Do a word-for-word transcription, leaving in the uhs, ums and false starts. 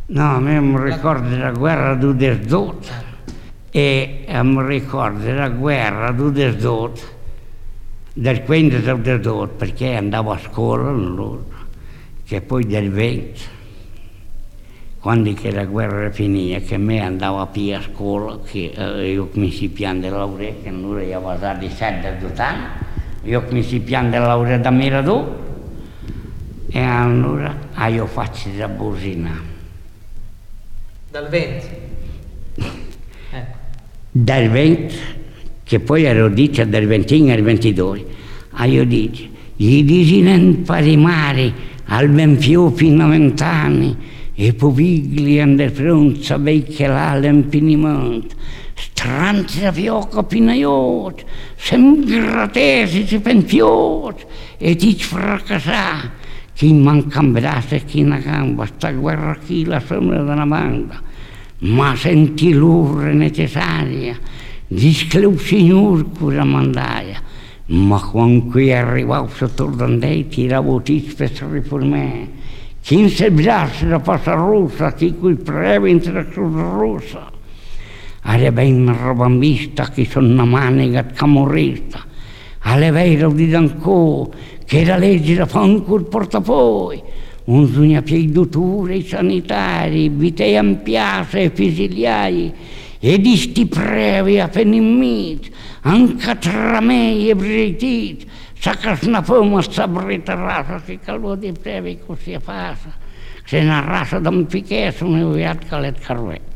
No, a me mi ricordo della guerra du desdot e mi ricordo della guerra du desdot, del quindici del desdot, perché andavo a scuola, che poi del venti, quando che la guerra finì, che me andavo a più a scuola, che eh, io mi si pian della laurea, che non avevo usato di sette anni, io mi si pian della laurea da Miradò, e allora ah, io faccio la bosina. Dal venti? Ecco. Dal venti, che poi ero dice dal ventino al ventidue, ah, io dico, gli disinen pari mari, al ben più fino a vent'anni, e povigli ande fronza vecchia l'all'empinimento, stranza fiocca pinaiot, sembratesi si penfiot, e ti fracassà. Chi manca un braccio e chi una gamba, sta guerra chi la sombra della banda, ma senti l'urre necessaria, discleu signor cura mandaia, ma quando qui arrivavo sotto l'andei tiravo tis per riformare, chi in se braccio la passa rossa, chi qui preve in la cruz rossa, alle ben robambista chi sono una manica camorrista, alle vero di Dancò, che la legge la fa ancora portapoi, un sogna pieiduture i sanitari, vitei ampiase e fisiliai, e di sti previ a fenimmit, anche tra me e britit, sa che una fama sta brita rasa, che calvo di previ così a fasa, se una rasa da un picchè sono viat calet carvet.